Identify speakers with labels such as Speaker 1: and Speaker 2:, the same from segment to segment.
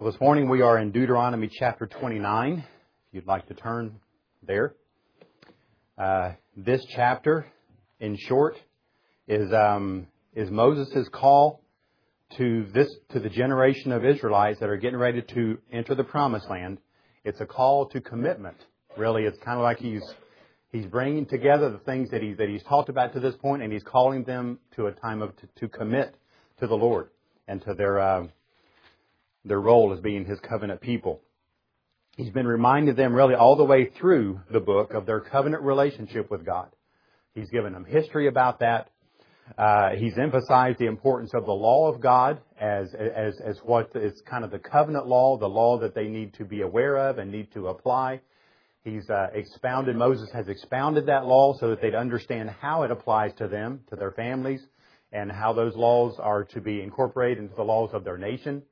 Speaker 1: Well, this morning we are in Deuteronomy chapter 29, if you'd like to turn there. This chapter, in short, is Moses' call to the generation of Israelites that are getting ready to enter the Promised Land. It's a call to commitment. Really, it's kind of like he's bringing together the things that he's talked about to this point, and he's calling them to a time to commit to the Lord and to their role as being His covenant people. He's been reminding them really all the way through the book of their covenant relationship with God. He's given them history about that. He's emphasized the importance of the law of God as what is kind of the covenant law, the law that they need to be aware of and need to apply. Moses has expounded that law so that they'd understand how it applies to them, to their families, and how those laws are to be incorporated into the laws of their nation.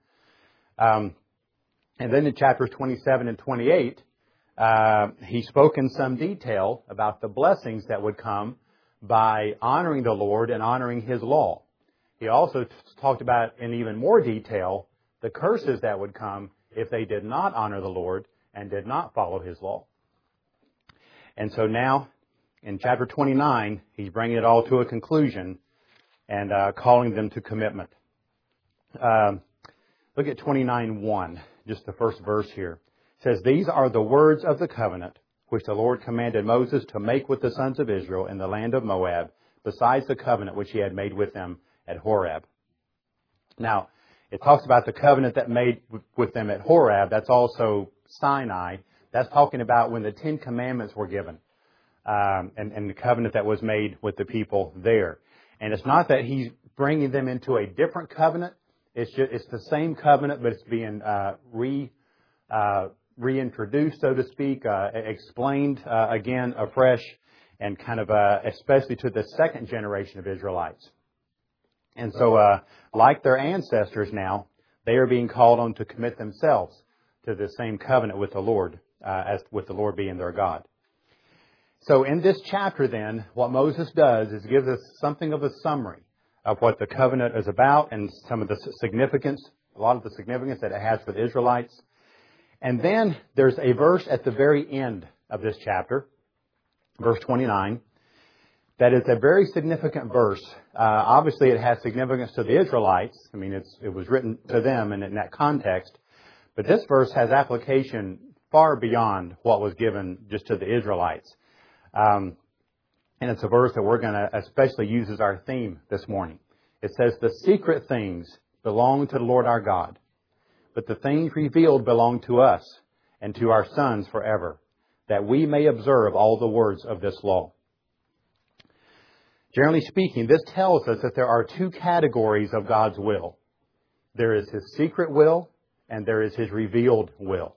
Speaker 1: And then in chapters 27 and 28, he spoke in some detail about the blessings that would come by honoring the Lord and honoring His law. He also talked about in even more detail the curses that would come if they did not honor the Lord and did not follow His law. And so now, in chapter 29, he's bringing it all to a conclusion and calling them to commitment. Look at 29:1, just the first verse here. It says, "These are the words of the covenant which the Lord commanded Moses to make with the sons of Israel in the land of Moab, besides the covenant which He had made with them at Horeb." Now, it talks about the covenant that made with them at Horeb. That's also Sinai. That's talking about when the Ten Commandments were given, and the covenant that was made with the people there. And it's not that He's bringing them into a different covenant. It's the same covenant, but it's being reintroduced, so to speak, explained again afresh, and kind of especially to the second generation of Israelites. And so, like their ancestors now, they are being called on to commit themselves to the same covenant with the Lord, as with the Lord being their God. So in this chapter then, what Moses does is gives us something of a summary of what the covenant is about and some of the significance, a lot of the significance that it has for the Israelites. And then there's a verse at the very end of this chapter, verse 29, that is a very significant verse. Obviously, it has significance to the Israelites. I mean, it was written to them and in that context. But this verse has application far beyond what was given just to the Israelites. And it's a verse that we're going to especially use as our theme this morning. It says, "The secret things belong to the Lord our God, but the things revealed belong to us and to our sons forever, that we may observe all the words of this law." Generally speaking, this tells us that there are two categories of God's will. There is His secret will, and there is His revealed will.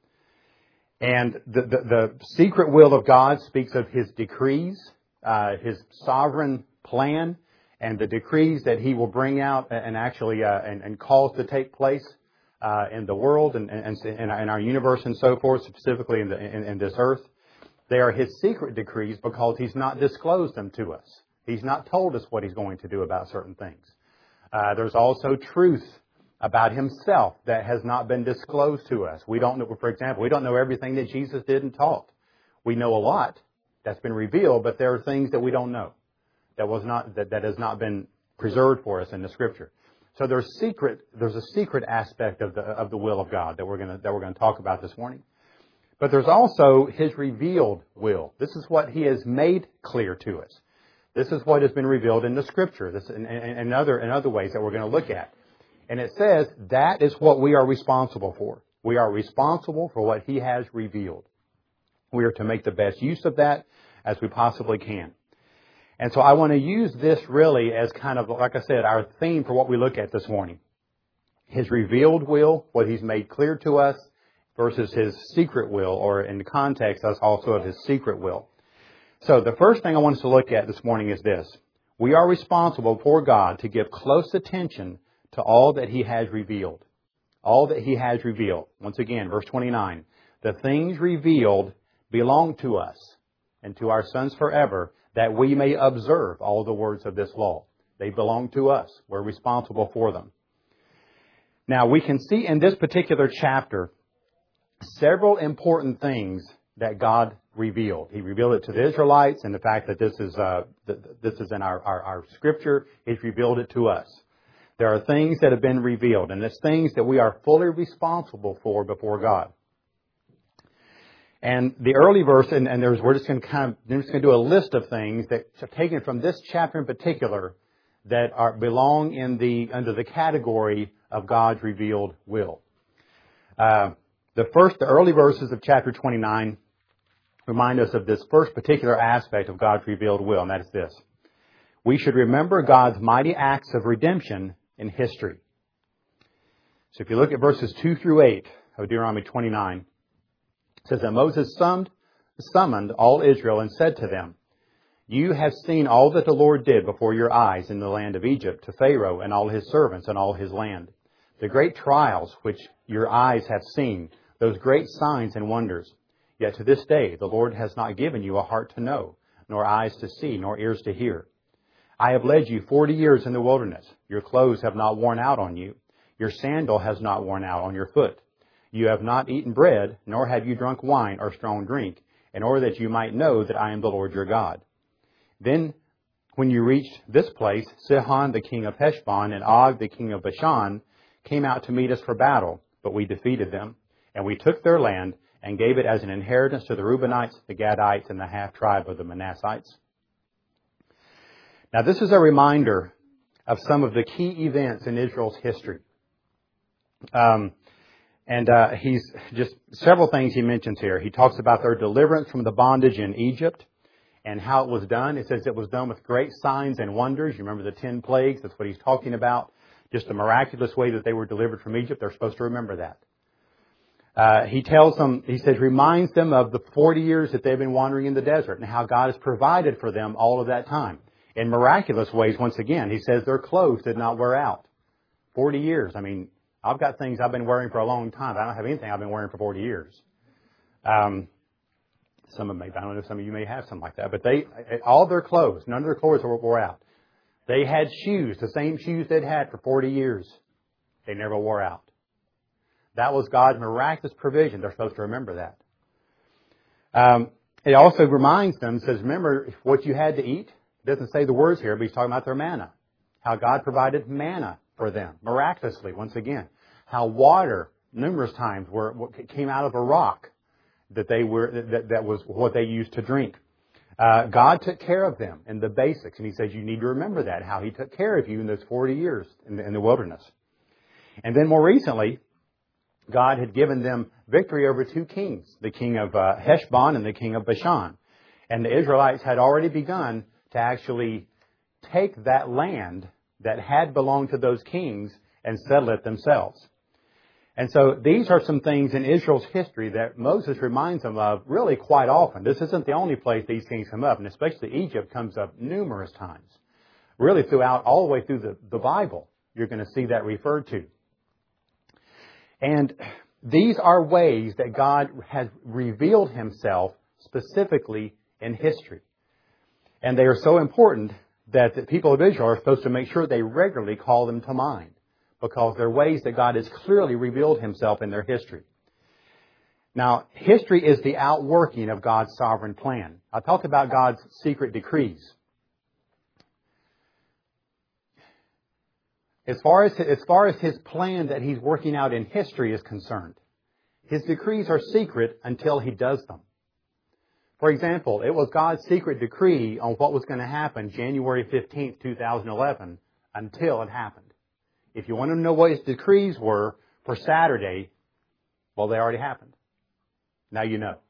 Speaker 1: And the secret will of God speaks of His decrees, His sovereign plan, and the decrees that He will bring out and actually and cause to take place in the world and in our universe and so forth, specifically in this earth. They are His secret decrees because He's not disclosed them to us. He's not told us what He's going to do about certain things. There's also truth about Himself that has not been disclosed to us. We don't know, for example, we don't know everything that Jesus did and taught. We know a lot that's been revealed, but there are things that we don't know that has not been preserved for us in the Scripture. So there's a secret aspect of the will of God that we're going to talk about this morning. But there's also His revealed will. This is what He has made clear to us. This is what has been revealed in the Scripture. This in other ways that we're going to look at. And it says that is what we are responsible for. We are responsible for what He has revealed. We are to make the best use of that as we possibly can. And so I want to use this really as kind of, like I said, our theme for what we look at this morning. His revealed will, what He's made clear to us, versus His secret will, or in the context, that's also of His secret will. So the first thing I want us to look at this morning is this. We are responsible for God to give close attention to all that He has revealed. All that He has revealed. Once again, verse 29. The things revealed belong to us and to our sons forever, that we may observe all the words of this law. They belong to us. We're responsible for them. Now, we can see in this particular chapter several important things that God revealed. He revealed it to the Israelites, and the fact that this is in our Scripture, He's revealed it to us. There are things that have been revealed, and it's things that we are fully responsible for before God. And the early verse, we're just going to do a list of things that are taken from this chapter in particular that belong under the category of God's revealed will. The early verses of chapter 29 remind us of this first particular aspect of God's revealed will, and that is this: we should remember God's mighty acts of redemption in history. So if you look at verses 2 through 8 of Deuteronomy 29, it says that Moses summoned all Israel and said to them, "You have seen all that the Lord did before your eyes in the land of Egypt to Pharaoh and all his servants and all his land. The great trials which your eyes have seen, those great signs and wonders. Yet to this day the Lord has not given you a heart to know, nor eyes to see, nor ears to hear. I have led you 40 years in the wilderness. Your clothes have not worn out on you. Your sandal has not worn out on your foot. You have not eaten bread, nor have you drunk wine or strong drink, in order that you might know that I am the Lord your God." Then, when you reached this place, Sihon the king of Heshbon and Og the king of Bashan came out to meet us for battle, but we defeated them, and we took their land and gave it as an inheritance to the Reubenites, the Gadites, and the half-tribe of the Manassites. Now, this is a reminder of some of the key events in Israel's history. He's just several things he mentions here. He talks about their deliverance from the bondage in Egypt and how it was done. It says it was done with great signs and wonders. You remember the 10 plagues? That's what he's talking about. Just the miraculous way that they were delivered from Egypt. They're supposed to remember that. Reminds them of the 40 years that they've been wandering in the desert and how God has provided for them all of that time. In miraculous ways, once again, he says their clothes did not wear out. 40 years. I mean, I've got things I've been wearing for a long time. I don't have anything I've been wearing for 40 years. I don't know, some of you may have something like that. But all their clothes, none of their clothes wore out. They had shoes, the same shoes they'd had for 40 years. They never wore out. That was God's miraculous provision. They're supposed to remember that. It also reminds them, says, remember what you had to eat. It doesn't say the words here, but he's talking about their manna. How God provided manna for them, miraculously, once again. How water, numerous times, came out of a rock that was what they used to drink. God took care of them in the basics, and he says you need to remember that, how he took care of you in those 40 years in the wilderness. And then more recently, God had given them victory over 2 kings, the king of Heshbon and the king of Bashan. And the Israelites had already begun to actually take that land that had belonged to those kings and settle it themselves. And so these are some things in Israel's history that Moses reminds them of really quite often. This isn't the only place these things come up, and especially Egypt comes up numerous times. Really throughout, all the way through the Bible, you're going to see that referred to. And these are ways that God has revealed himself specifically in history. And they are so important that the people of Israel are supposed to make sure they regularly call them to mind, because they're ways that God has clearly revealed himself in their history. Now, history is the outworking of God's sovereign plan. I talked about God's secret decrees. As far as his plan that he's working out in history is concerned, his decrees are secret until he does them. For example, it was God's secret decree on what was going to happen January 15th, 2011, until it happened. If you want to know what his decrees were for Saturday, well, they already happened. Now you know.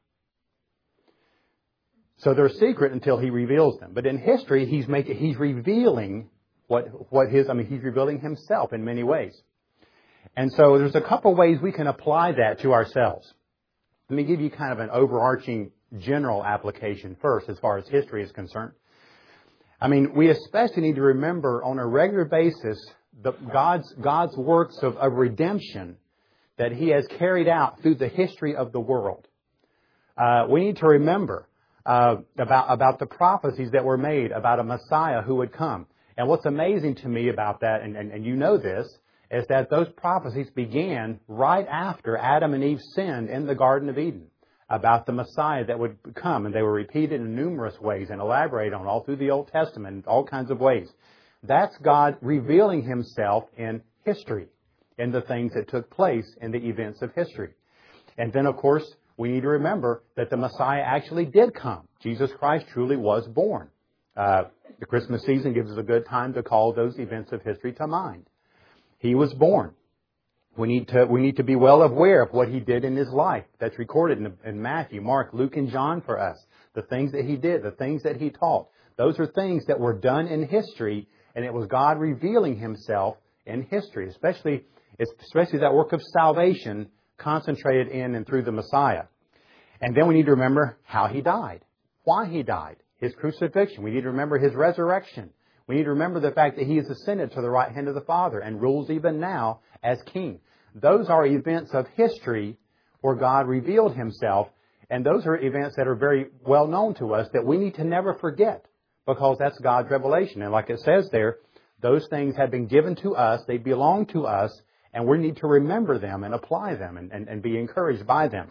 Speaker 1: So they're secret until he reveals them. But in history, he's revealing he's revealing himself in many ways. And so there's a couple ways we can apply that to ourselves. Let me give you kind of an overarching general application first as far as history is concerned. I mean, we especially need to remember on a regular basis God's works of redemption that he has carried out through the history of the world. We need to remember about the prophecies that were made about a Messiah who would come. And what's amazing to me about that, and you know this, is that those prophecies began right after Adam and Eve sinned in the Garden of Eden about the Messiah that would come, and they were repeated in numerous ways and elaborated on all through the Old Testament in all kinds of ways. That's God revealing Himself in history, in the things that took place in the events of history. And then, of course, we need to remember that the Messiah actually did come. Jesus Christ truly was born. The Christmas season gives us a good time to call those events of history to mind. He was born. We need to be well aware of what He did in His life. That's recorded in Matthew, Mark, Luke, and John for us. The things that He did, the things that He taught. Those are things that were done in history, and it was God revealing Himself in history, especially that work of salvation concentrated in and through the Messiah. And then we need to remember how He died, why He died, His crucifixion. We need to remember His resurrection. We need to remember the fact that He has ascended to the right hand of the Father and rules even now as King. Those are events of history where God revealed Himself, and those are events that are very well known to us that we need to never forget, because that's God's revelation. And like it says there, those things have been given to us, they belong to us, and we need to remember them and apply them and be encouraged by them.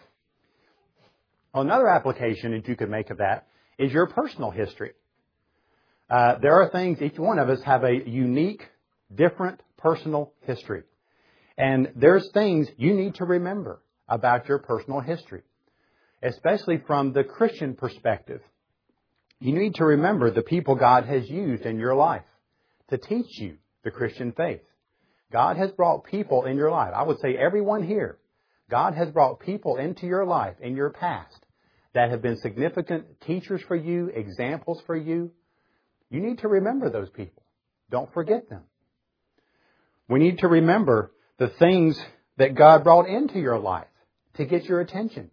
Speaker 1: Another application that you could make of that is your personal history. There are things, each one of us have a unique, different personal history. And there's things you need to remember about your personal history, especially from the Christian perspective. You need to remember the people God has used in your life to teach you the Christian faith. God has brought people in your life. I would say everyone here, God has brought people into your life in your past that have been significant teachers for you, examples for you. You need to remember those people. Don't forget them. We need to remember the things that God brought into your life to get your attention.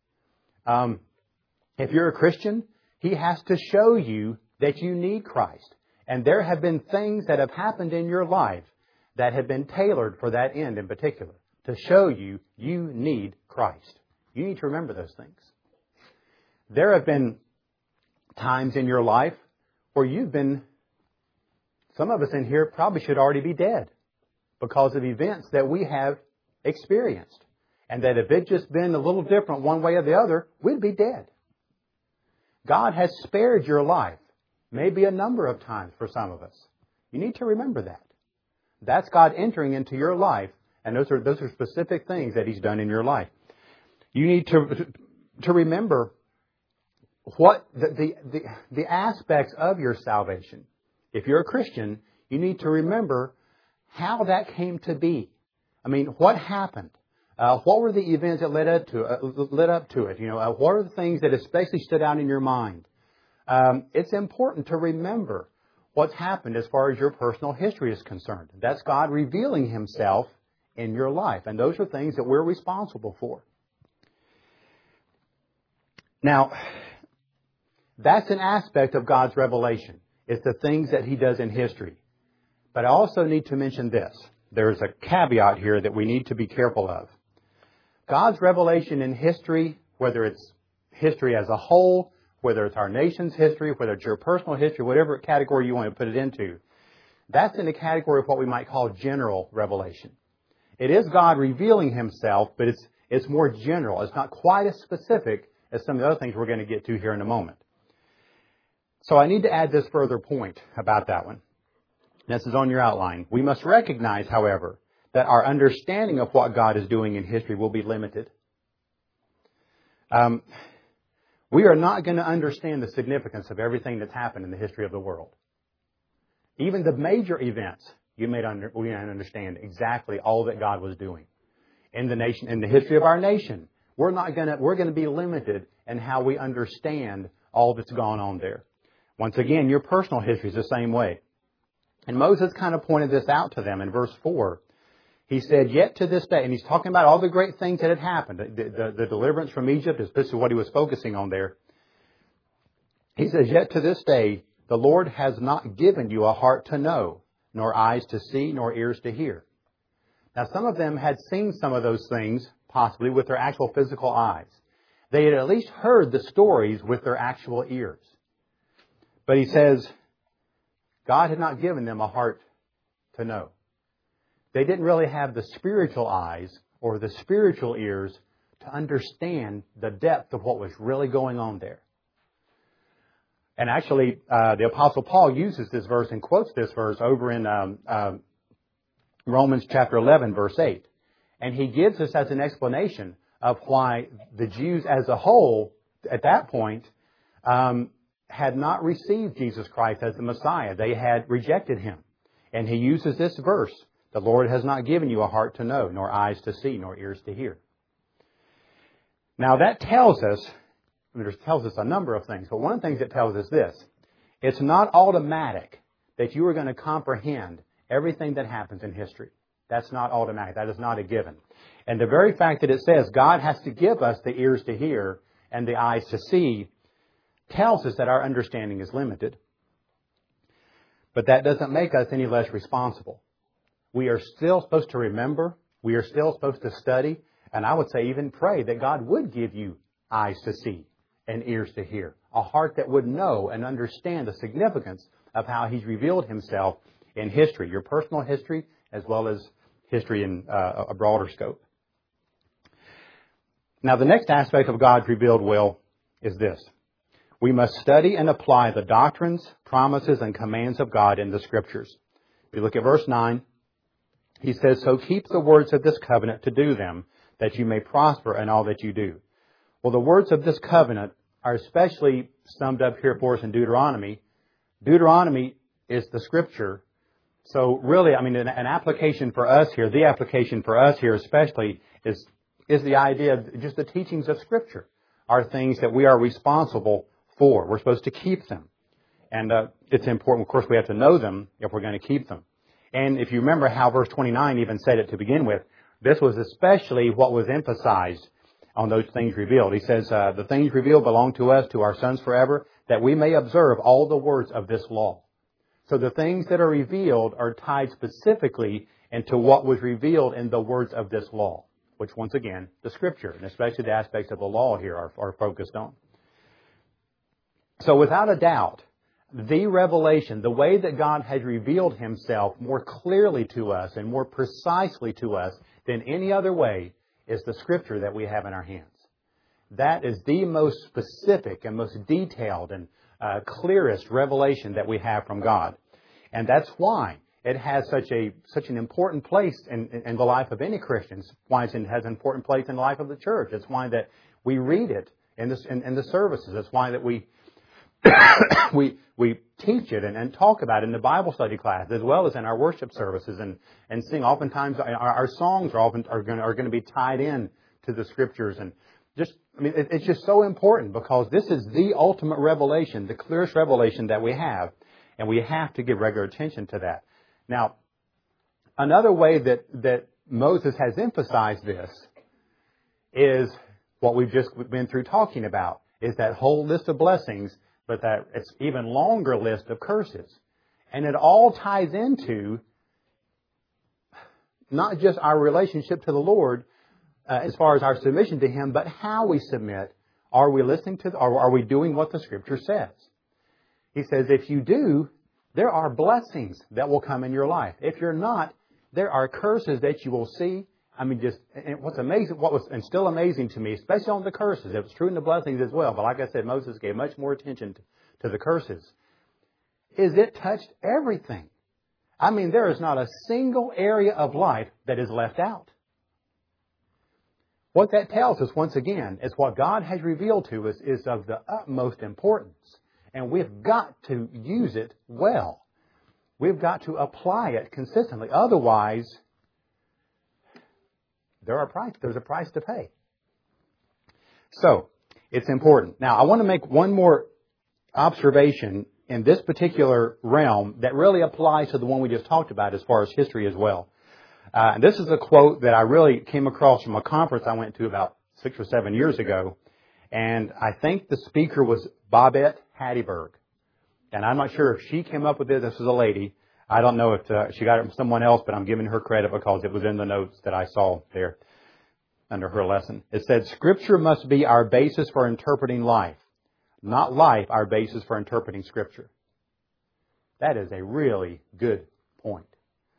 Speaker 1: If you're a Christian, He has to show you that you need Christ. And there have been things that have happened in your life that have been tailored for that end in particular, to show you you need Christ. You need to remember those things. There have been times in your life where some of us in here probably should already be dead because of events that we have experienced. And that if it just been a little different one way or the other, we'd be dead. God has spared your life, maybe a number of times for some of us. You need to remember that. That's God entering into your life, and those are specific things that He's done in your life. You need to remember what the aspects of your salvation. If you're a Christian, you need to remember how that came to be. I mean, what happened? What were the events that led up to it? What are the things that especially stood out in your mind? It's important to remember what's happened as far as your personal history is concerned. That's God revealing Himself in your life, and those are things that we're responsible for. Now, that's an aspect of God's revelation. It's the things that He does in history. But I also need to mention this. There's a caveat here that we need to be careful of. God's revelation in history, whether it's history as a whole, whether it's our nation's history, whether it's your personal history, whatever category you want to put it into, that's in the category of what we might call general revelation. It is God revealing Himself, but it's more general. It's not quite as specific as some of the other things we're going to get to here in a moment. So I need to add this further point about that one. This is on your outline. We must recognize, however, that our understanding of what God is doing in history will be limited. We are not going to understand the significance of everything that's happened in the history of the world. Even the major events, we may understand exactly all that God was doing in the nation, in the history of our nation. We're going to be limited in how we understand all that's gone on there. Once again, your personal history is the same way. And Moses kind of pointed this out to them in verse 4. He said, yet to this day, and he's talking about all the great things that had happened. The deliverance from Egypt is this is what he was focusing on there. He says, yet to this day, the Lord has not given you a heart to know, nor eyes to see, nor ears to hear. Now, some of them had seen some of those things, possibly with their actual physical eyes. They had at least heard the stories with their actual ears. But he says, God had not given them a heart to know. They didn't really have the spiritual eyes or the spiritual ears to understand the depth of what was really going on there. And actually, the Apostle Paul uses this verse and quotes this verse over in Romans chapter 11, verse 8. And he gives us as an explanation of why the Jews as a whole, at that point, had not received Jesus Christ as the Messiah. They had rejected Him. And he uses this verse, "The Lord has not given you a heart to know, nor eyes to see, nor ears to hear." Now that tells us a number of things. But one of the things it tells us this: it's not automatic that you are going to comprehend everything that happens in history. That's not automatic. That is not a given. And the very fact that it says God has to give us the ears to hear and the eyes to see tells us that our understanding is limited. But that doesn't make us any less responsible. We are still supposed to remember. We are still supposed to study. And I would say even pray that God would give you eyes to see and ears to hear. A heart that would know and understand the significance of how He's revealed Himself in history. Your personal history as well as history in a broader scope. Now the next aspect of God's revealed will is this: we must study and apply the doctrines, promises, and commands of God in the Scriptures. If you look at verse 9, he says, "So keep the words of this covenant to do them, that you may prosper in all that you do." Well, the words of this covenant are especially summed up here for us in Deuteronomy. Deuteronomy is the Scripture. So really, an application for us here, the application for us here especially is the idea of just the teachings of Scripture are things that we are responsible for. We're supposed to keep them. And it's important, of course, we have to know them if we're going to keep them. And if you remember how verse 29 even said it to begin with, this was especially what was emphasized on those things revealed. He says, the things revealed belong to us, to our sons forever, that we may observe all the words of this law. So the things that are revealed are tied specifically into what was revealed in the words of this law, which once again, the Scripture, and especially the aspects of the law here are focused on. So without a doubt, the revelation, the way that God has revealed Himself more clearly to us and more precisely to us than any other way is the Scripture that we have in our hands. That is the most specific and most detailed and clearest revelation that we have from God. And that's why it has such an important place in the life of any Christian. It's why it has an important place in the life of the church. It's why that we read it in the services. It's why that we we teach it and talk about it in the Bible study class as well as in our worship services and sing. Oftentimes our songs are going to be tied in to the Scriptures, and it's just so important because this is the ultimate revelation, the clearest revelation that we have, and we have to give regular attention to that. Now, another way that Moses has emphasized this is what we've just been through talking about, is that whole list of blessings, but that it's even longer list of curses. And it all ties into not just our relationship to the Lord as far as our submission to Him, but how we submit. Are we listening to, or are we doing what the Scripture says? He says, if you do, there are blessings that will come in your life. If you're not, there are curses that you will see. And what's amazing, and still amazing to me, especially on the curses, it was true in the blessings as well, but like I said, Moses gave much more attention to the curses, is it touched everything. There is not a single area of life that is left out. What that tells us, once again, is what God has revealed to us is of the utmost importance. And we've got to use it well. We've got to apply it consistently. Otherwise, there's a price to pay. So, it's important. Now, I want to make one more observation in this particular realm that really applies to the one we just talked about as far as history as well. And this is a quote that I really came across from a conference I went to about 6 or 7 years ago. And I think the speaker was Babette Hattiesburg. And I'm not sure if she came up with this. This was a lady. I don't know if she got it from someone else, but I'm giving her credit because it was in the notes that I saw there under her lesson. It said, Scripture must be our basis for interpreting life, not life our basis for interpreting Scripture. That is a really good point.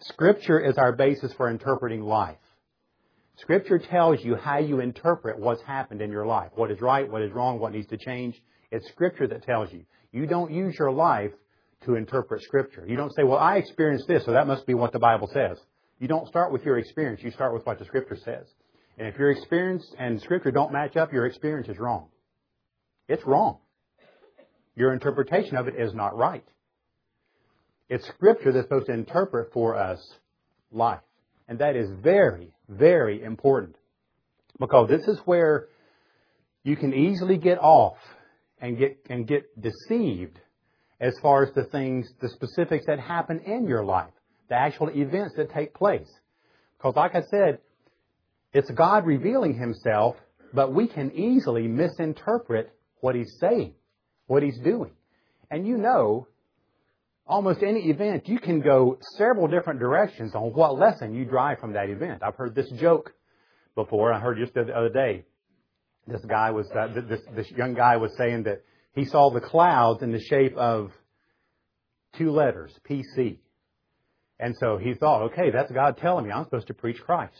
Speaker 1: Scripture is our basis for interpreting life. Scripture tells you how you interpret what's happened in your life. What is right, what is wrong, what needs to change. It's Scripture that tells you. You don't use your life to interpret Scripture. You don't say, well, I experienced this, so that must be what the Bible says. You don't start with your experience. You start with what the Scripture says. And if your experience and Scripture don't match up, your experience is wrong. It's wrong. Your interpretation of it is not right. It's Scripture that's supposed to interpret for us life. And that is very, very important. Because this is where you can easily get off and get deceived as far as the specifics that happen in your life. The actual events that take place. Because like I said, it's God revealing Himself, but we can easily misinterpret what He's saying, what He's doing. And you know, almost any event, you can go several different directions on what lesson you drive from that event. I've heard this joke before. I heard just the other day, this young guy was saying that he saw the clouds in the shape of two letters, PC. And so he thought, okay, that's God telling me I'm supposed to preach Christ.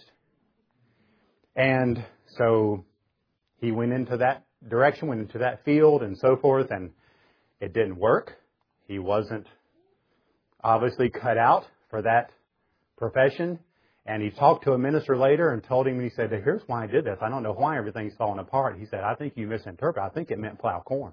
Speaker 1: And so he went into that direction, went into that field and so forth, and it didn't work. He wasn't obviously cut out for that profession. And he talked to a minister later and told him, and he said, here's why I did this. I don't know why everything's falling apart. He said, I think you misinterpret. I think it meant plow corn.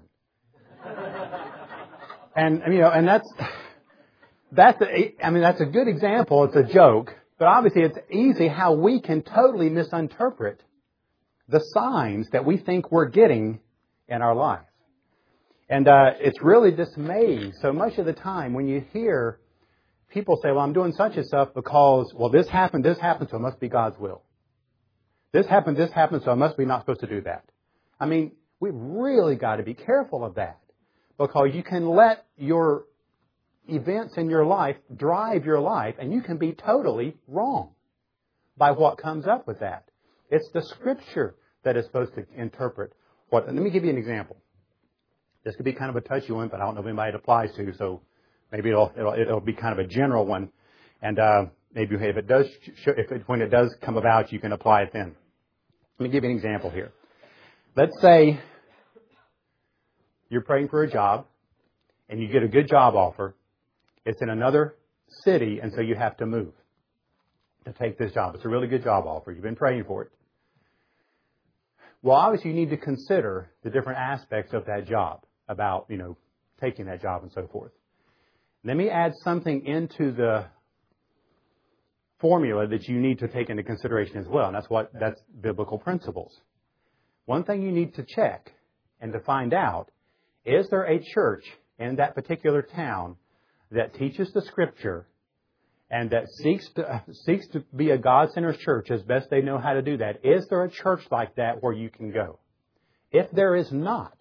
Speaker 1: And that's a good example. It's a joke. But obviously it's easy how we can totally misinterpret the signs that we think we're getting in our life. And it's really dismaying so much of the time when you hear people say, well, I'm doing such and stuff because, well, this happened, so it must be God's will. This happened, so I must be not supposed to do that. I mean, we've really got to be careful of that. Because you can let your events in your life drive your life, and you can be totally wrong by what comes up with that. It's the Scripture that is supposed to interpret what. Let me give you an example. This could be kind of a touchy one, but I don't know if anybody it applies to, so maybe it'll be kind of a general one, and maybe when it does come about, you can apply it then. Let me give you an example here. Let's say you're praying for a job, and you get a good job offer. It's in another city, and so you have to move to take this job. It's a really good job offer. You've been praying for it. Well, obviously, you need to consider the different aspects of that job about, taking that job and so forth. Let me add something into the formula that you need to take into consideration as well, and that's biblical principles. One thing you need to check and to find out, is there a church in that particular town that teaches the Scripture and that seeks to be a God-centered church as best they know how to do that? Is there a church like that where you can go? If there is not,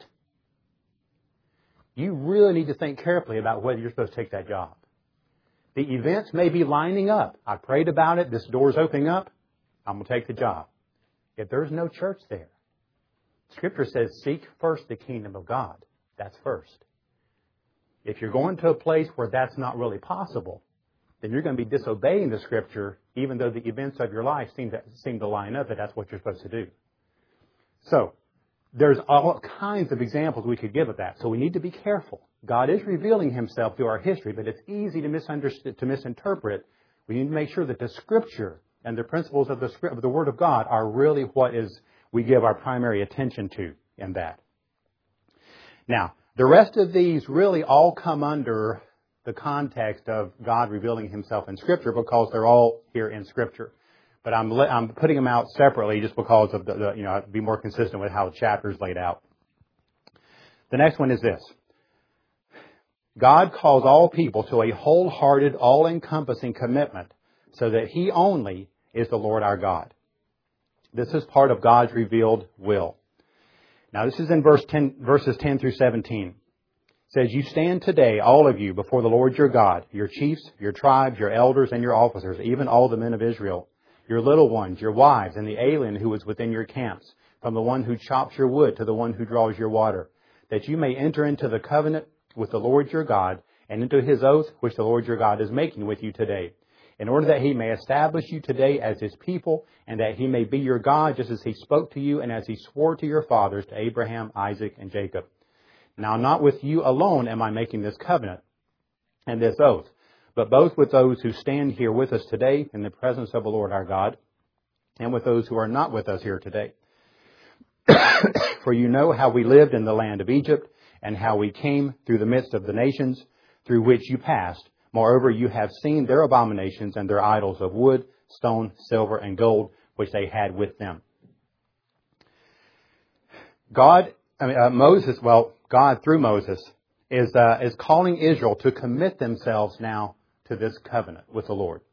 Speaker 1: you really need to think carefully about whether you're supposed to take that job. The events may be lining up. I prayed about it. This door's opening up. I'm going to take the job. If there's no church there, Scripture says, seek first the kingdom of God. That's first. If you're going to a place where that's not really possible, then you're going to be disobeying the Scripture, even though the events of your life seem to line up that that's what you're supposed to do. So, there's all kinds of examples we could give of that. So we need to be careful. God is revealing Himself through our history, but it's easy to misinterpret. We need to make sure that the Scripture and the principles of the Word of God are really what we give our primary attention to in that. Now, the rest of these really all come under the context of God revealing Himself in Scripture because they're all here in Scripture. But I'm putting them out separately just because of to be more consistent with how the chapter is laid out. The next one is this. God calls all people to a wholehearted, all-encompassing commitment so that He only is the Lord our God. This is part of God's revealed will. Now, this is in verses 10 through 17. It says, you stand today, all of you, before the Lord your God, your chiefs, your tribes, your elders, and your officers, even all the men of Israel, your little ones, your wives, and the alien who is within your camps, from the one who chops your wood to the one who draws your water, that you may enter into the covenant with the Lord your God, and into His oath which the Lord your God is making with you today. in order that He may establish you today as His people, and that He may be your God, just as He spoke to you and as He swore to your fathers, to Abraham, Isaac, and Jacob. Now, not with you alone am I making this covenant and this oath, but both with those who stand here with us today in the presence of the Lord our God, and with those who are not with us here today. For you know how we lived in the land of Egypt, and how we came through the midst of the nations through which you passed. Moreover, you have seen their abominations and their idols of wood, stone, silver, and gold, which they had with them. God through Moses is calling Israel to commit themselves now to this covenant with the Lord.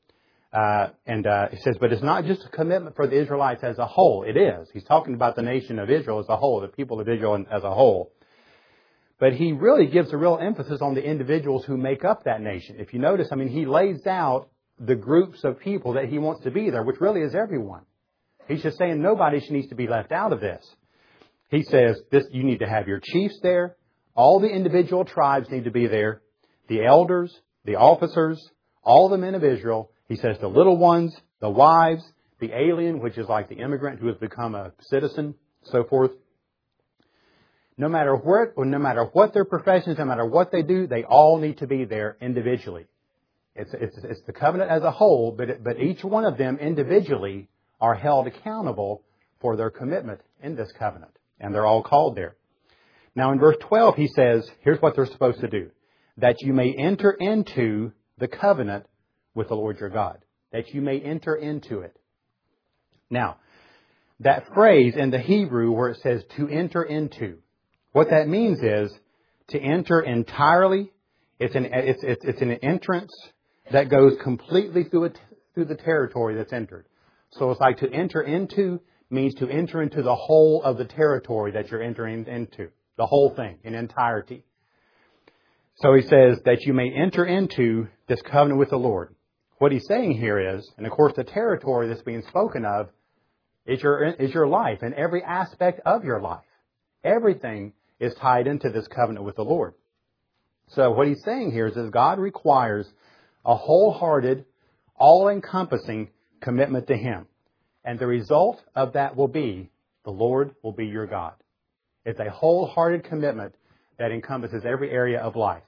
Speaker 1: It says, but it's not just a commitment for the Israelites as a whole. It is. He's talking about the nation of Israel as a whole, the people of Israel as a whole. But he really gives a real emphasis on the individuals who make up that nation. If you notice, he lays out the groups of people that he wants to be there, which really is everyone. He's just saying nobody needs to be left out of this. He says, you need to have your chiefs there. All the individual tribes need to be there. The elders, the officers, all the men of Israel. He says the little ones, the wives, the alien, which is like the immigrant who has become a citizen, so forth. No matter what their professions, no matter what they do, they all need to be there individually. It's the covenant as a whole, but each one of them individually are held accountable for their commitment in this covenant. And they're all called there. Now in verse 12 he says, here's what they're supposed to do. That you may enter into the covenant with the Lord your God. That you may enter into it. Now, that phrase in the Hebrew where it says to enter into, what that means is to enter entirely. It's an entrance that goes completely through the territory that's entered. So it's like to enter into means to enter into the whole of the territory that you're entering into. The whole thing in entirety. So he says that you may enter into this covenant with the Lord. What he's saying here is, and of course the territory that's being spoken of is your life and every aspect of your life. Everything is tied into this covenant with the Lord. So what he's saying here is that God requires a wholehearted, all-encompassing commitment to Him. And the result of that will be, the Lord will be your God. It's a wholehearted commitment that encompasses every area of life.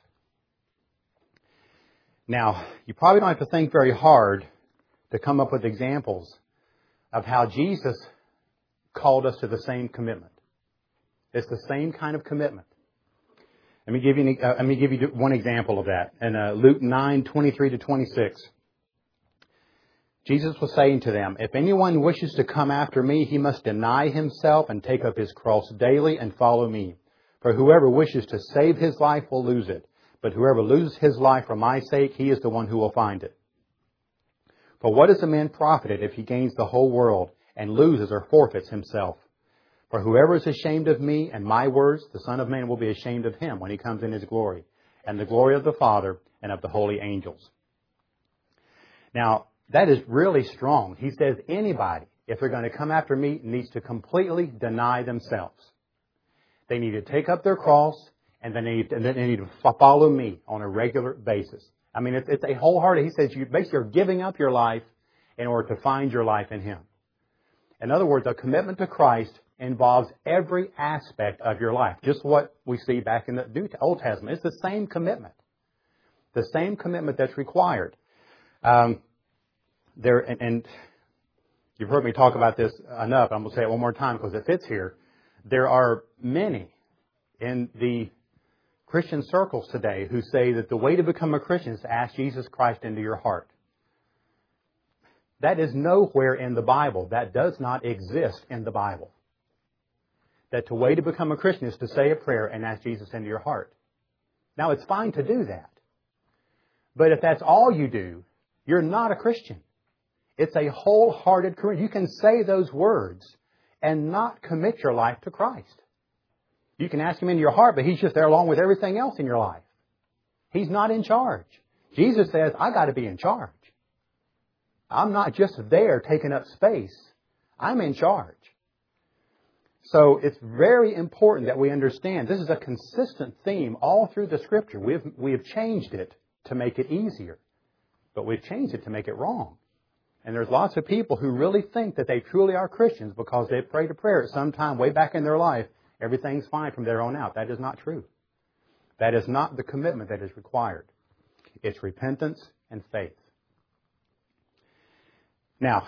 Speaker 1: Now, you probably don't have to think very hard to come up with examples of how Jesus called us to the same commitment. It's the same kind of commitment. Let me give you one example of that. In Luke 9:23-26, Jesus was saying to them, if anyone wishes to come after me, he must deny himself and take up his cross daily and follow me. For whoever wishes to save his life will lose it. But whoever loses his life for my sake, he is the one who will find it. For what is a man profited if he gains the whole world and loses or forfeits himself? For whoever is ashamed of me and my words, the Son of Man will be ashamed of him when he comes in his glory, and the glory of the Father and of the holy angels. Now, that is really strong. He says anybody, if they're going to come after me, needs to completely deny themselves. They need to take up their cross, and then they need to follow me on a regular basis. It's a wholehearted, he says, you basically are giving up your life in order to find your life in Him. In other words, a commitment to Christ involves every aspect of your life. Just what we see back in the Old Testament. It's the same commitment. The same commitment that's required. And you've heard me talk about this enough. I'm going to say it one more time because it fits here. There are many in the Christian circles today who say that the way to become a Christian is to ask Jesus Christ into your heart. That is nowhere in the Bible. That does not exist in the Bible. That the way to become a Christian is to say a prayer and ask Jesus into your heart. Now, it's fine to do that. But if that's all you do, you're not a Christian. It's a wholehearted commitment. You can say those words and not commit your life to Christ. You can ask Him into your heart, but He's just there along with everything else in your life. He's not in charge. Jesus says, I got to be in charge. I'm not just there taking up space. I'm in charge. So it's very important that we understand this is a consistent theme all through the Scripture. We have changed it to make it easier. but we've changed it to make it wrong. And there's lots of people who really think that they truly are Christians because they've prayed a prayer at some time way back in their life. Everything's fine from there on out. That is not true. That is not the commitment that is required. It's repentance and faith. Now,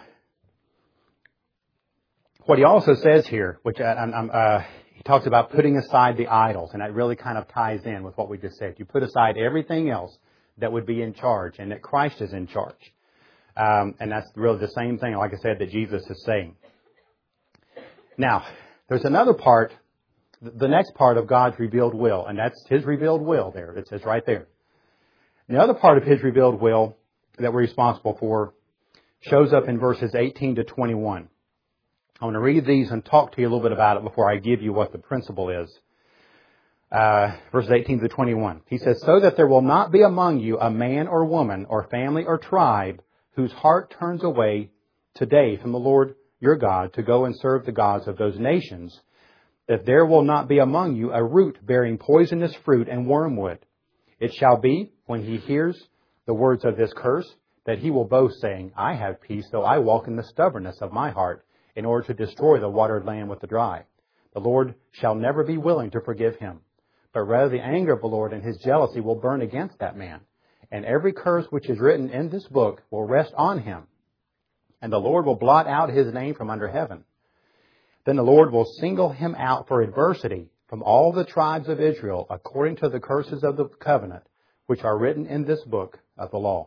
Speaker 1: what he also says here, which he talks about putting aside the idols, and that really kind of ties in with what we just said. You put aside everything else that would be in charge, and that Christ is in charge. And that's really the same thing, like I said, that Jesus is saying. Now, there's another part, the next part of God's revealed will, and that's His revealed will there. It says right there. The other part of His revealed will that we're responsible for shows up in verses 18 to 21. I want to read these and talk to you a little bit about it before I give you what the principle is. Verses 18 to 21. He says, "So that there will not be among you a man or woman or family or tribe whose heart turns away today from the Lord your God to go and serve the gods of those nations, that there will not be among you a root bearing poisonous fruit and wormwood. It shall be, when he hears the words of this curse, that he will boast, saying, I have peace, though I walk in the stubbornness of my heart, in order to destroy the watered land with the dry. The Lord shall never be willing to forgive him, but rather the anger of the Lord and His jealousy will burn against that man. And every curse which is written in this book will rest on him, and the Lord will blot out his name from under heaven. Then the Lord will single him out for adversity from all the tribes of Israel, according to the curses of the covenant, which are written in this book of the law."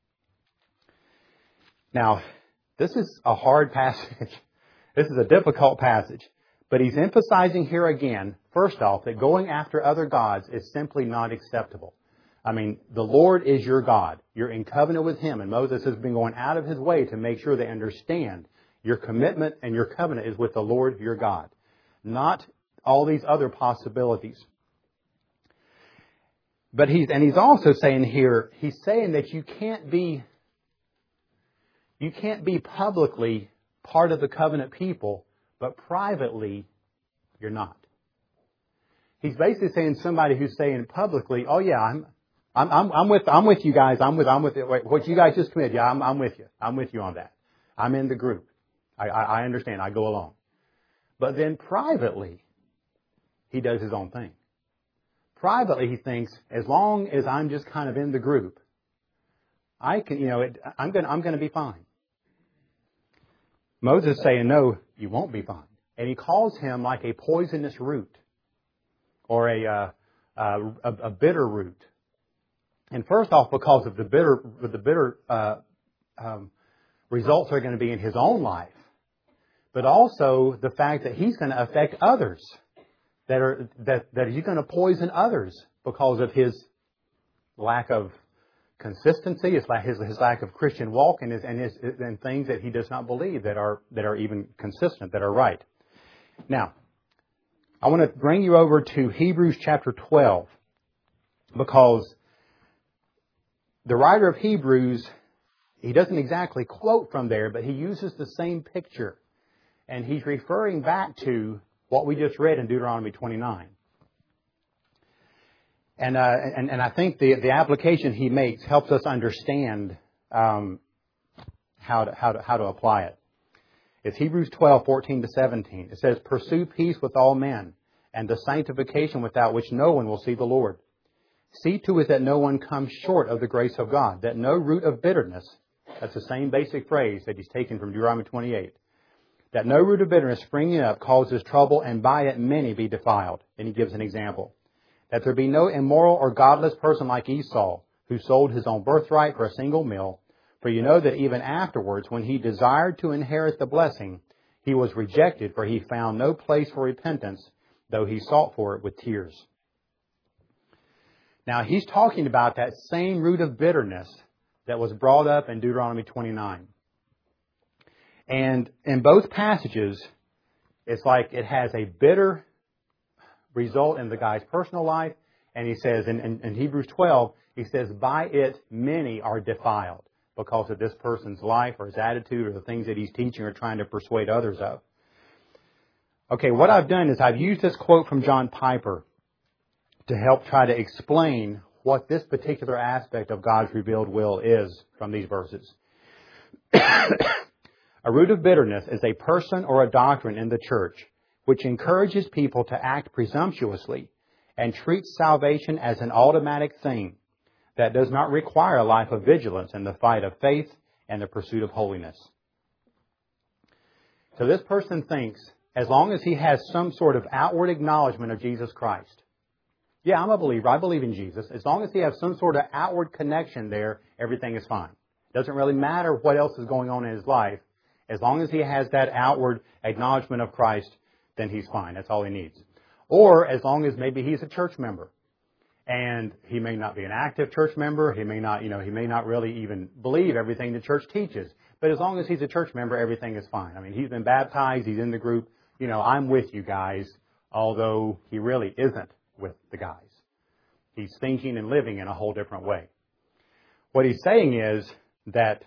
Speaker 1: Now, this is a hard passage. This is a difficult passage. But he's emphasizing here again, first off, that going after other gods is simply not acceptable. I mean, the Lord is your God. You're in covenant with Him. And Moses has been going out of his way to make sure they understand your commitment and your covenant is with the Lord your God. Not all these other possibilities. But he's also saying here, he's saying that you can't be publicly part of the covenant people, but privately you're not. He's basically saying somebody who's saying publicly, "Oh yeah, I'm with you guys. I'm with what you guys just committed. Yeah, I'm with you. I'm with you on that. I'm in the group. I understand. I go along." But then privately, he does his own thing. Privately, he thinks, as long as I'm just kind of in the group, I'm going to be fine. Moses is saying, no, you won't be fine. And he calls him like a poisonous root or a bitter root. And first off, because of the bitter results are going to be in his own life, but also the fact that he's going to affect others, that he's going to poison others because of his lack of consistency, his lack of Christian walk, and things that he does not believe that are even consistent, that are right. Now, I want to bring you over to Hebrews chapter 12, because the writer of Hebrews, he doesn't exactly quote from there, but he uses the same picture, and he's referring back to what we just read in Deuteronomy 29. And I think the application he makes helps us understand how to apply it. It's Hebrews 12:14-17. It says, "Pursue peace with all men, and the sanctification without which no one will see the Lord. See to it that no one comes short of the grace of God, that no root of bitterness," that's the same basic phrase that he's taken from Deuteronomy 28, "that no root of bitterness springing up causes trouble, and by it many be defiled." And he gives an example. "That there be no immoral or godless person like Esau, who sold his own birthright for a single meal. For you know that even afterwards, when he desired to inherit the blessing, he was rejected, for he found no place for repentance, though he sought for it with tears." Now, he's talking about that same root of bitterness that was brought up in Deuteronomy 29. And in both passages, it's like it has a bitter result in the guy's personal life. And he says in Hebrews 12, he says, by it many are defiled because of this person's life or his attitude or the things that he's teaching or trying to persuade others of. Okay, what I've done is I've used this quote from John Piper to help try to explain what this particular aspect of God's revealed will is from these verses. A root of bitterness is a person or a doctrine in the church which encourages people to act presumptuously and treats salvation as an automatic thing that does not require a life of vigilance in the fight of faith and the pursuit of holiness. So this person thinks, as long as he has some sort of outward acknowledgement of Jesus Christ, yeah, I'm a believer, I believe in Jesus, as long as he has some sort of outward connection there, everything is fine. It doesn't really matter what else is going on in his life. As long as he has that outward acknowledgement of Christ, then he's fine. That's all he needs. Or as long as maybe he's a church member. And he may not be an active church member. He may not, he may not really even believe everything the church teaches. But as long as he's a church member, everything is fine. I mean, he's been baptized. He's in the group. I'm with you guys, although he really isn't with the guys. He's thinking and living in a whole different way. What he's saying is that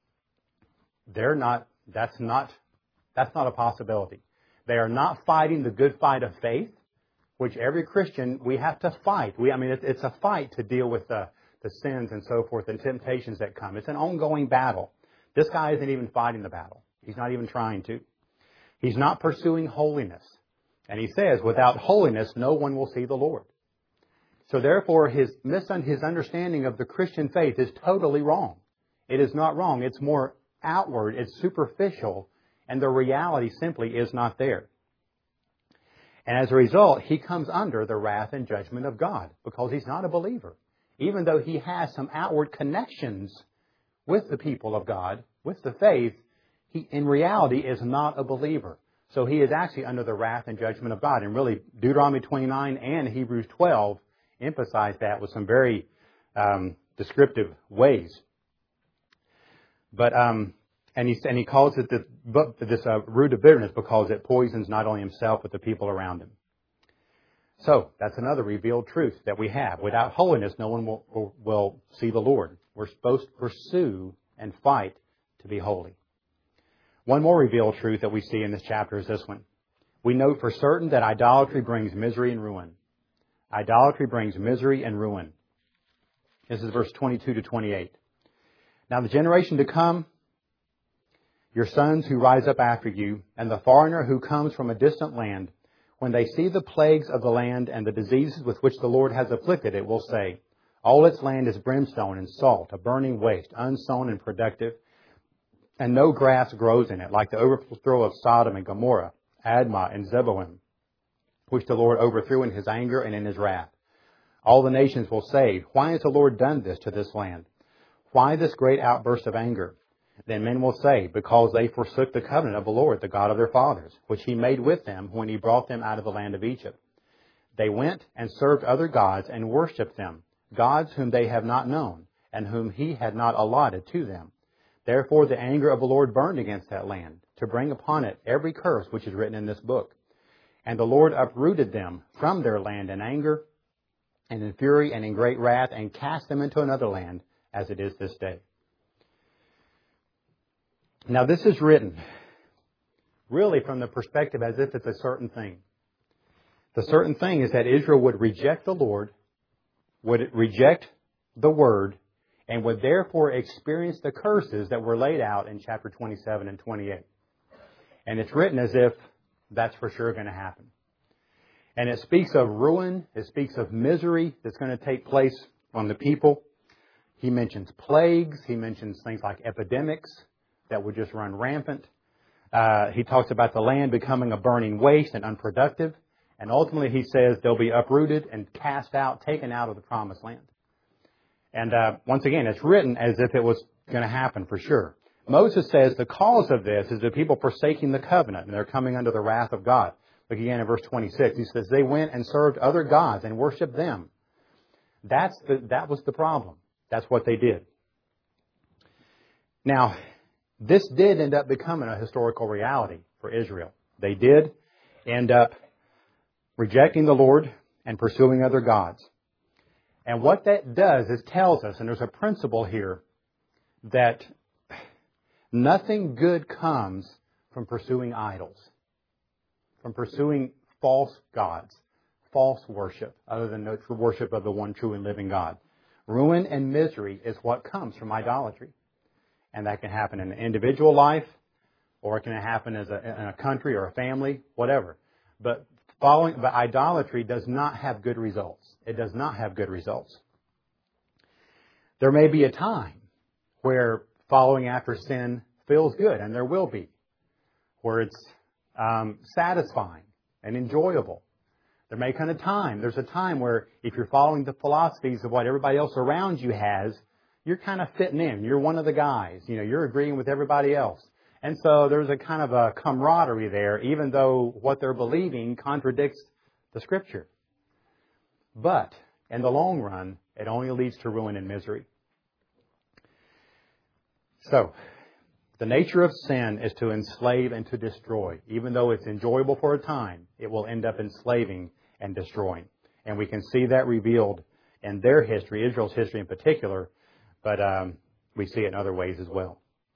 Speaker 1: that's not a possibility. They are not fighting the good fight of faith, which every Christian, we have to fight. It's a fight to deal with the sins and so forth and temptations that come. It's an ongoing battle. This guy isn't even fighting the battle. He's not even trying to. He's not pursuing holiness. And he says, without holiness, no one will see the Lord. So therefore, his understanding of the Christian faith is totally wrong. It is not wrong. It's more outward. It's superficial. And the reality simply is not there. And as a result, he comes under the wrath and judgment of God because he's not a believer. Even though he has some outward connections with the people of God, with the faith, he in reality is not a believer. So he is actually under the wrath and judgment of God. And really, Deuteronomy 29 and Hebrews 12 emphasize that with some very descriptive ways. But and he calls it this root of bitterness because it poisons not only himself but the people around him. So that's another revealed truth that we have. Without holiness, no one will see the Lord. We're supposed to pursue and fight to be holy. One more revealed truth that we see in this chapter is this one. We note for certain that idolatry brings misery and ruin. Idolatry brings misery and ruin. This is verse 22 to 28. Now the generation to come, your sons who rise up after you, and the foreigner who comes from a distant land, when they see the plagues of the land and the diseases with which the Lord has afflicted it, will say, all its land is brimstone and salt, a burning waste, unsown and productive, and no grass grows in it, like the overthrow of Sodom and Gomorrah, Admah and Zeboim, which the Lord overthrew in his anger and in his wrath. All the nations will say, why has the Lord done this to this land? Why this great outburst of anger? Then men will say, because they forsook the covenant of the Lord, the God of their fathers, which he made with them when he brought them out of the land of Egypt. They went and served other gods and worshipped them, gods whom they have not known, and whom he had not allotted to them. Therefore the anger of the Lord burned against that land, to bring upon it every curse which is written in this book. And the Lord uprooted them from their land in anger, and in fury, and in great wrath, and cast them into another land, as it is this day. Now this is written really from the perspective as if it's a certain thing. The certain thing is that Israel would reject the Lord, would reject the Word, and would therefore experience the curses that were laid out in chapter 27 and 28. And it's written as if that's for sure going to happen. And it speaks of ruin, it speaks of misery that's going to take place on the people. He mentions plagues, he mentions things like epidemics that would just run rampant. He talks about the land becoming a burning waste and unproductive. And ultimately he says they'll be uprooted and cast out, taken out of the promised land. And once again, it's written as if it was going to happen for sure. Moses says the cause of this is the people forsaking the covenant and they're coming under the wrath of God. Look again in verse 26. He says they went and served other gods and worshipped them. That was the problem. That's what they did. Now, this did end up becoming a historical reality for Israel. They did end up rejecting the Lord and pursuing other gods. And what that does is tells us, and there's a principle here, that nothing good comes from pursuing idols, from pursuing false gods, false worship, other than the true worship of the one true and living God. Ruin and misery is what comes from idolatry. And that can happen in an individual life, or it can happen in a country or a family, whatever. But idolatry does not have good results. It does not have good results. There may be a time where following after sin feels good, and there will be, where it's satisfying and enjoyable. There may come there's a time where if you're following the philosophies of what everybody else around you has, you're kind of fitting in. You're one of the guys. You're agreeing with everybody else. And so there's a kind of a camaraderie there, even though what they're believing contradicts the Scripture. But in the long run, it only leads to ruin and misery. So, the nature of sin is to enslave and to destroy. Even though it's enjoyable for a time, it will end up enslaving and destroying. And we can see that revealed in their history, Israel's history in particular, but we see it in other ways as well.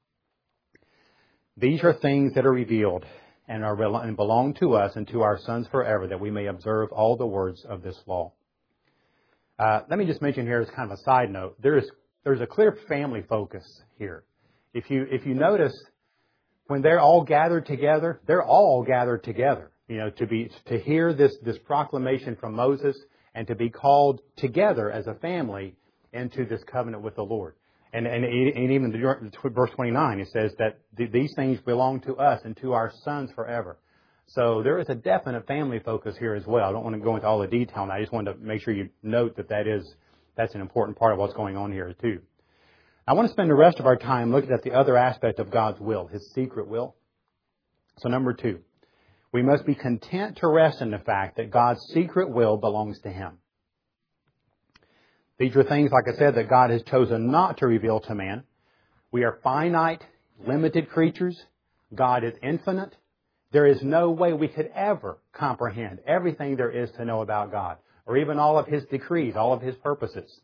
Speaker 1: These are things that are revealed and belong to us and to our sons forever, that we may observe all the words of this law. Let me just mention here as kind of a side note, there's a clear family focus here. If you notice, when they're all gathered together, they're all gathered together, to hear this proclamation from Moses and to be called together as a family into this covenant with the Lord. And even in verse 29, it says that these things belong to us and to our sons forever. So there is a definite family focus here as well. I don't want to go into all the detail, and I just wanted to make sure you note that's an important part of what's going on here too. I want to spend the rest of our time looking at the other aspect of God's will, His secret will. So number 2, we must be content to rest in the fact that God's secret will belongs to Him. These are things, like I said, that God has chosen not to reveal to man. We are finite, limited creatures. God is infinite. There is no way we could ever comprehend everything there is to know about God, or even all of His decrees, all of His purposes.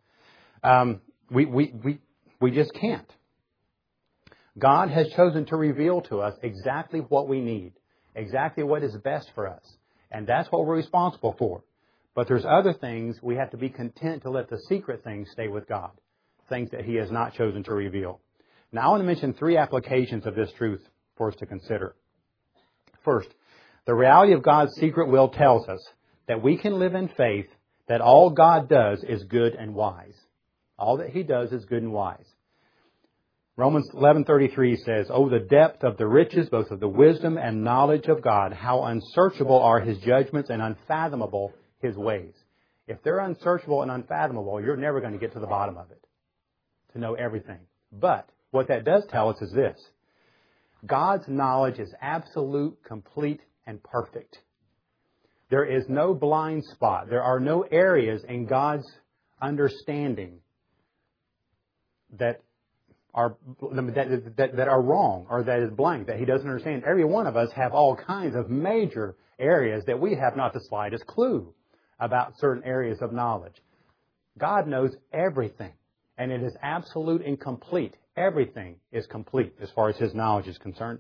Speaker 1: We just can't. God has chosen to reveal to us exactly what we need, exactly what is best for us. And that's what we're responsible for. But there's other things we have to be content to let the secret things stay with God, things that He has not chosen to reveal. Now, I want to mention 3 applications of this truth for us to consider. First, the reality of God's secret will tells us that we can live in faith that all God does is good and wise. All that He does is good and wise. Romans 11:33 says, "Oh, the depth of the riches, both of the wisdom and knowledge of God, how unsearchable are His judgments and unfathomable His ways." If they're unsearchable and unfathomable, you're never going to get to the bottom of it, to know everything. But what that does tell us is this: God's knowledge is absolute, complete, and perfect. There is no blind spot. There are no areas in God's understanding that are wrong or that is blank, that He doesn't understand. Every one of us have all kinds of major areas that we have not the slightest clue about certain areas of knowledge. God knows everything, and it is absolute and complete. Everything is complete as far as His knowledge is concerned.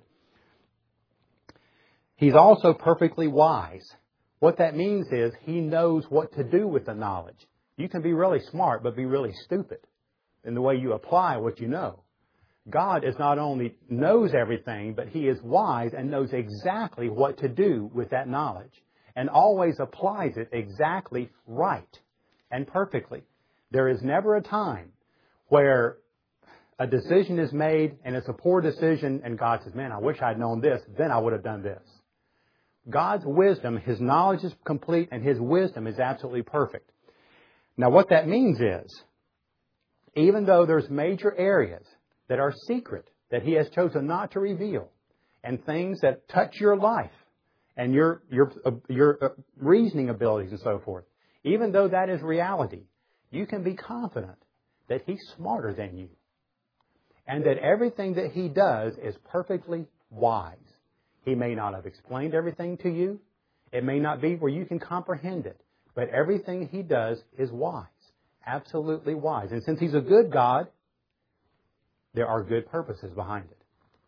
Speaker 1: He's also perfectly wise. What that means is He knows what to do with the knowledge. You can be really smart, but be really stupid in the way you apply what you know. God is not only knows everything, but He is wise and knows exactly what to do with that knowledge, and always applies it exactly right and perfectly. There is never a time where a decision is made and it's a poor decision and God says, "Man, I wish I'd known this, then I would have done this." God's wisdom, His knowledge is complete, and His wisdom is absolutely perfect. Now, what that means is, even though there's major areas that are secret, that He has chosen not to reveal, and things that touch your life and your reasoning abilities and so forth, even though that is reality, you can be confident that He's smarter than you, and that everything that He does is perfectly wise. He may not have explained everything to you. It may not be where you can comprehend it, but everything He does is wise. Absolutely wise. And since He's a good God, there are good purposes behind it.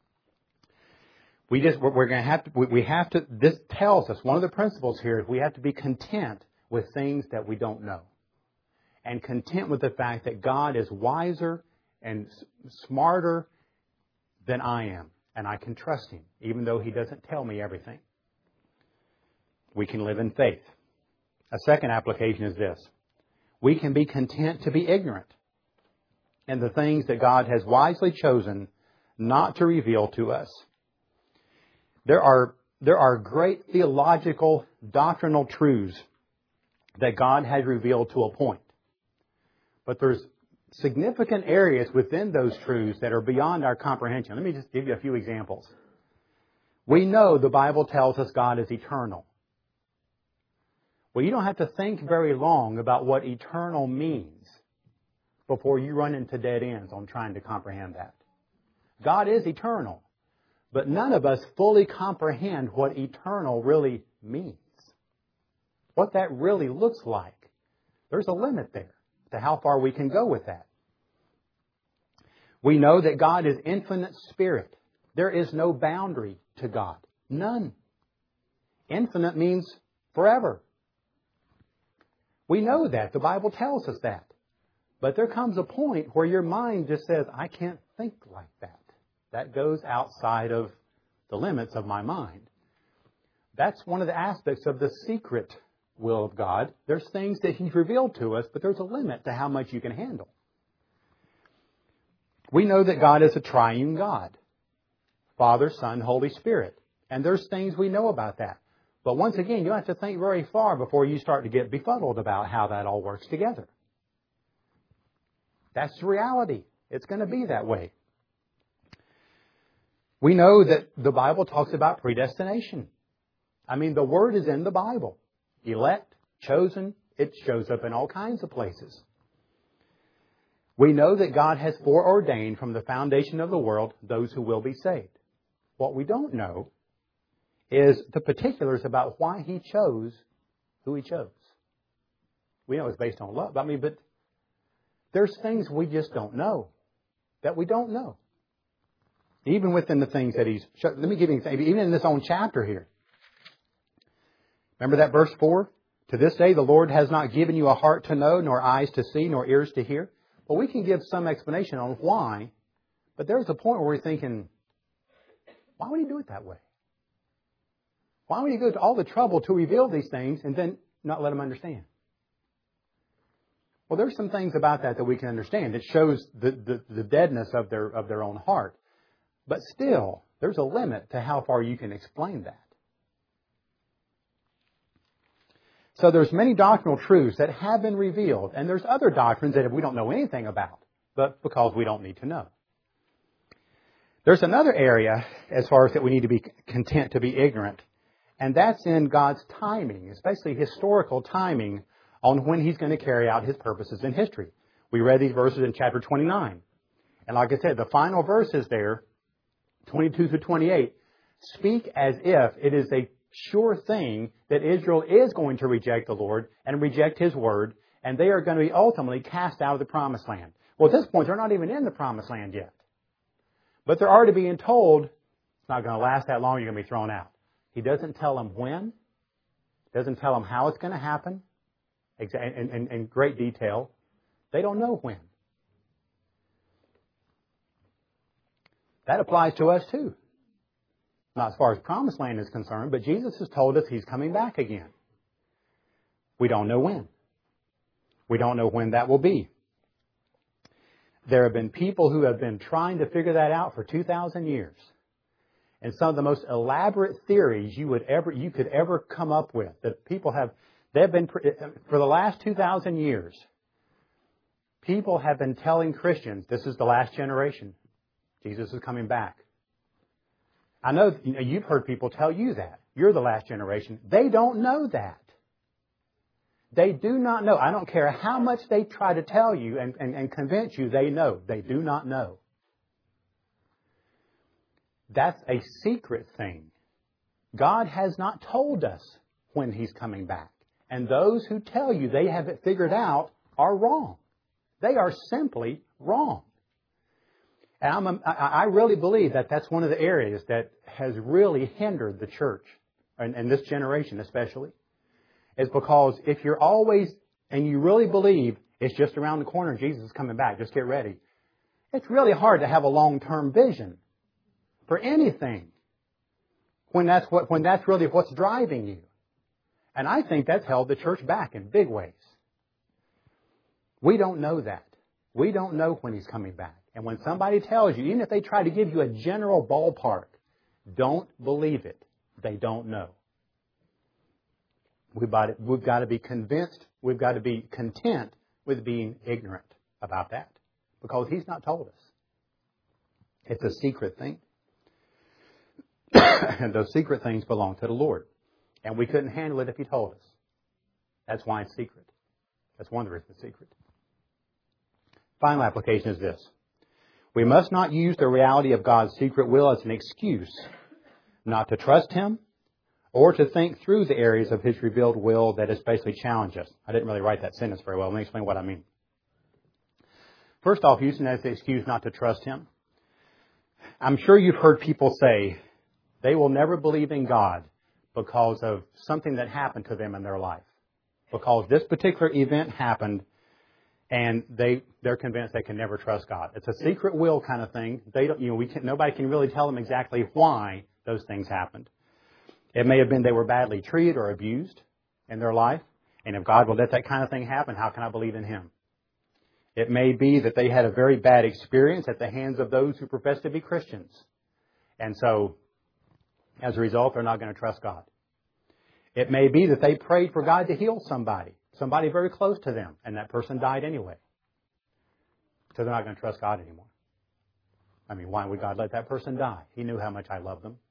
Speaker 1: This tells us, one of the principles here is we have to be content with things that we don't know. and content with the fact that God is wiser and smarter than I am. And I can trust Him, even though He doesn't tell me everything. We can live in faith. A second application is this. We can be content to be ignorant in the things that God has wisely chosen not to reveal to us. There are great theological, doctrinal truths that God has revealed to a point. But there's significant areas within those truths that are beyond our comprehension. Let me just give you a few examples. We know the Bible tells us God is eternal. Well, you don't have to think very long about what eternal means before you run into dead ends on trying to comprehend that. God is eternal, but none of us fully comprehend what eternal really means. What that really looks like. There's a limit there to how far we can go with that. We know that God is infinite spirit. There is no boundary to God. None. Infinite means forever. We know that. The Bible tells us that. But there comes a point where your mind just says, I can't think like that. That goes outside of the limits of my mind. That's one of the aspects of the secret will of God. There's things that He's revealed to us, but there's a limit to how much you can handle. We know that God is a triune God. Father, Son, Holy Spirit. And there's things we know about that. But once again, you don't have to think very far before you start to get befuddled about how that all works together. That's the reality. It's going to be that way. We know that the Bible talks about predestination. I mean, the Word is in the Bible. Elect, chosen, it shows up in all kinds of places. We know that God has foreordained from the foundation of the world those who will be saved. What we don't know is the particulars about why He chose who He chose. We know it's based on love. But there's things we just don't know. That we don't know. Even within the things that He's... Let me give you an example. Even in this own chapter here. Remember that verse 4? To this day the Lord has not given you a heart to know, nor eyes to see, nor ears to hear. Well, we can give some explanation on why. But there's a point where we're thinking, why would He do it that way? Why would He go to all the trouble to reveal these things and then not let them understand? Well, there's some things about that we can understand. It shows the deadness of their own heart. But still, there's a limit to how far you can explain that. So there's many doctrinal truths that have been revealed, and there's other doctrines that we don't know anything about, but because we don't need to know. There's another area, as far as that we need to be content to be ignorant, and that's in God's timing, especially historical timing, on when He's going to carry out His purposes in history. We read these verses in chapter 29. And like I said, the final verses there, 22 through 28, speak as if it is a sure thing that Israel is going to reject the Lord and reject His word, and they are going to be ultimately cast out of the promised land. Well, at this point, they're not even in the promised land yet. But they're already being told, it's not going to last that long, you're going to be thrown out. He doesn't tell them when, doesn't tell them how it's going to happen, in great detail. They don't know when. That applies to us too. Not as far as promised land is concerned, but Jesus has told us He's coming back again. We don't know when. We don't know when that will be. There have been people who have been trying to figure that out for 2,000 years. And some of the most elaborate theories you could ever come up with that people have, they've been, for the last 2,000 years, people have been telling Christians, this is the last generation. Jesus is coming back. I know you've heard people tell you that. You're the last generation. They don't know that. They do not know. I don't care how much they try to tell you and convince you they know. They do not know. That's a secret thing. God has not told us when He's coming back. And those who tell you they have it figured out are wrong. They are simply wrong. And I really believe that that's one of the areas that has really hindered the church, and this generation especially, is because if you're always, and you really believe, It's just around the corner. Jesus is coming back. Just get ready. It's really hard to have a long-term vision for anything when that's really what's driving you. And I think that's held the church back in big ways. We don't know that. We don't know when He's coming back. And when somebody tells you, even if they try to give you a general ballpark, don't believe it. They don't know. We've got to be convinced. We've got to be content with being ignorant about that, because He's not told us. It's a secret thing. And those secret things belong to the Lord. And we couldn't handle it if He told us. That's why it's secret. That's one of the reasons it's secret. Final application is this. We must not use the reality of God's secret will as an excuse not to trust Him or to think through the areas of His revealed will that especially challenge us. I didn't really write that sentence very well. Let me explain what I mean. First off, using that as an excuse not to trust Him. I'm sure you've heard people say they will never believe in God because of something that happened to them in their life. Because this particular event happened and they're convinced they can never trust God. It's a secret will kind of thing. Nobody can really tell them exactly why those things happened. It may have been they were badly treated or abused in their life. And if God will let that kind of thing happen, how can I believe in Him? It may be that they had a very bad experience at the hands of those who profess to be Christians. And so, as a result, they're not going to trust God. It may be that they prayed for God to heal somebody very close to them, and that person died anyway. So they're not going to trust God anymore. I mean, why would God let that person die? He knew how much I love them.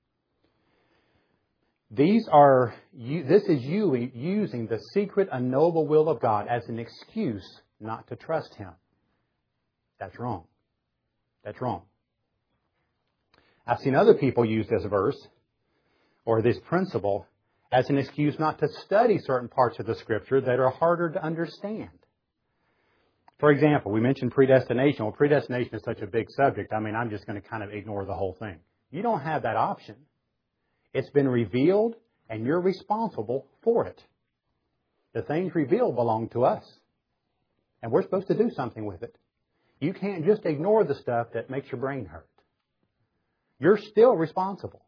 Speaker 1: This is you using the secret, unknowable will of God as an excuse not to trust Him. That's wrong. That's wrong. I've seen other people use this verse or this principle as an excuse not to study certain parts of the Scripture that are harder to understand. For example, we mentioned predestination. Well, predestination is such a big subject. I mean, I'm just going to kind of ignore the whole thing. You don't have that option. It's been revealed, and you're responsible for it. The things revealed belong to us, and we're supposed to do something with it. You can't just ignore the stuff that makes your brain hurt. You're still responsible.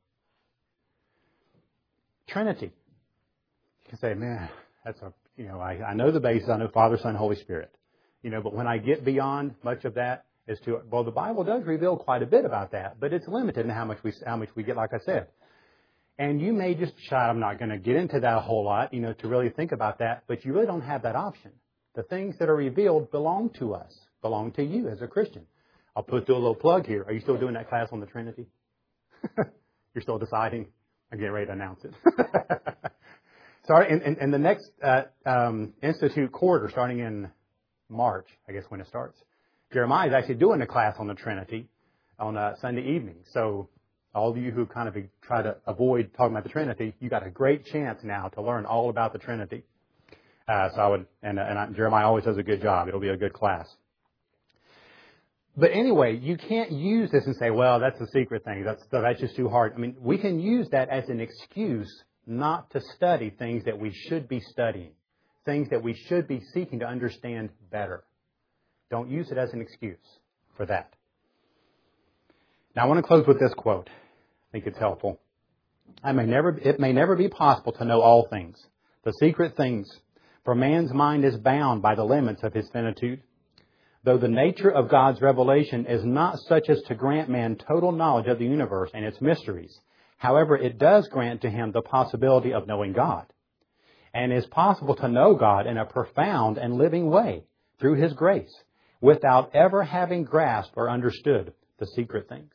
Speaker 1: Trinity. You can say, man, I know the basis. I know Father, Son, Holy Spirit. But when I get beyond much of that, the Bible does reveal quite a bit about that, but it's limited in how much we get, like I said. And you may just decide, I'm not going to get into that a whole lot, to really think about that, but you really don't have that option. The things that are revealed belong to us, belong to you as a Christian. I'll do a little plug here. Are you still doing that class on the Trinity? You're still deciding? I'm getting ready to announce it. Sorry, in the next Institute quarter, starting in March, I guess when it starts, Jeremiah is actually doing a class on the Trinity on Sunday evening. So all of you who kind of try to avoid talking about the Trinity, you got a great chance now to learn all about the Trinity. Jeremiah always does a good job. It'll be a good class. But anyway, you can't use this and say, well, that's a secret thing. That's just too hard. I mean, we can use that as an excuse not to study things that we should be studying, things that we should be seeking to understand better. Don't use it as an excuse for that. Now, I want to close with this quote. I think it's helpful. It may never be possible to know all things, the secret things, for man's mind is bound by the limits of his finitude. Though the nature of God's revelation is not such as to grant man total knowledge of the universe and its mysteries, however, it does grant to him the possibility of knowing God. And it is possible to know God in a profound and living way through His grace, without ever having grasped or understood the secret things.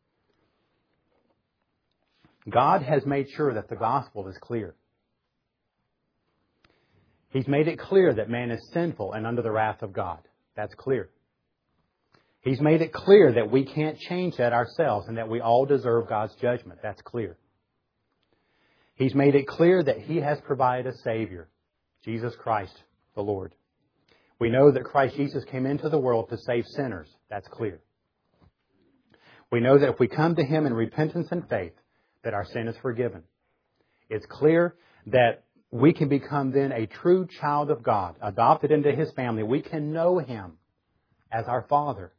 Speaker 1: God has made sure that the gospel is clear. He's made it clear that man is sinful and under the wrath of God. That's clear. He's made it clear that we can't change that ourselves and that we all deserve God's judgment. That's clear. He's made it clear that He has provided a Savior, Jesus Christ, the Lord. We know that Christ Jesus came into the world to save sinners. That's clear. We know that if we come to Him in repentance and faith, that our sin is forgiven. It's clear that we can become then a true child of God, adopted into His family. We can know Him as our Father.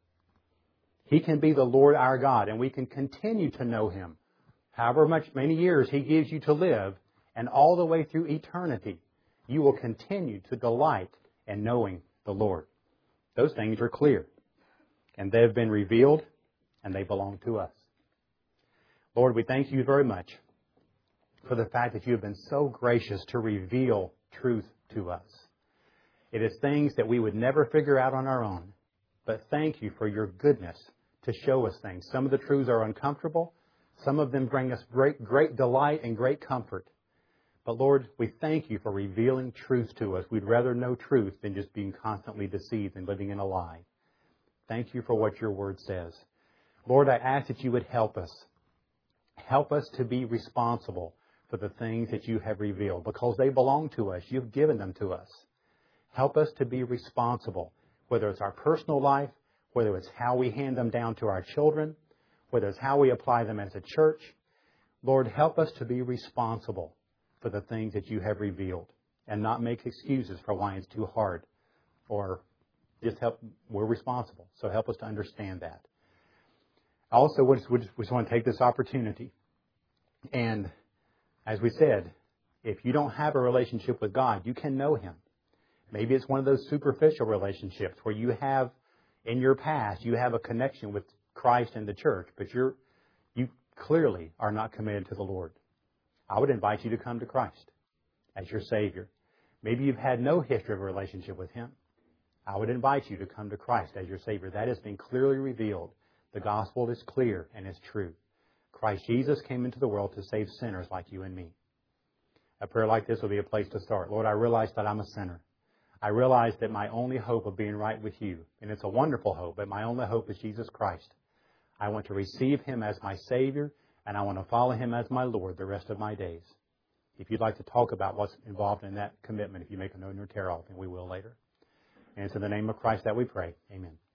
Speaker 1: He can be the Lord our God, and we can continue to know Him. However many years He gives you to live, and all the way through eternity, you will continue to delight in knowing the Lord. Those things are clear, and they have been revealed, and they belong to us. Lord, we thank You very much for the fact that You have been so gracious to reveal truth to us. It is things that we would never figure out on our own, but thank You for Your goodness to show us things. Some of the truths are uncomfortable. Some of them bring us great delight and great comfort. But Lord, we thank You for revealing truth to us. We'd rather know truth than just being constantly deceived and living in a lie. Thank You for what Your Word says. Lord, I ask that You would help us. Help us to be responsible for the things that You have revealed, because they belong to us. You've given them to us. Help us to be responsible, whether it's our personal life, whether it's how we hand them down to our children, whether it's how we apply them as a church. Lord, help us to be responsible for the things that You have revealed, and not make excuses for why it's too hard, or just we're responsible. So help us to understand that. Also, we just want to take this opportunity, and as we said, if you don't have a relationship with God, you can know Him. Maybe it's one of those superficial relationships where you have, in your past, you have a connection with Christ and the church, but you clearly are not committed to the Lord. I would invite you to come to Christ as your Savior. Maybe you've had no history of a relationship with Him. I would invite you to come to Christ as your Savior. That has been clearly revealed. The gospel is clear and is true. Christ Jesus came into the world to save sinners like you and me. A prayer like this will be a place to start. Lord, I realize that I'm a sinner. I realize that my only hope of being right with You, and it's a wonderful hope, but my only hope is Jesus Christ. I want to receive Him as my Savior, and I want to follow Him as my Lord the rest of my days. If you'd like to talk about what's involved in that commitment, if you make a note in your tear off, and we will later. And it's in the name of Christ that we pray. Amen.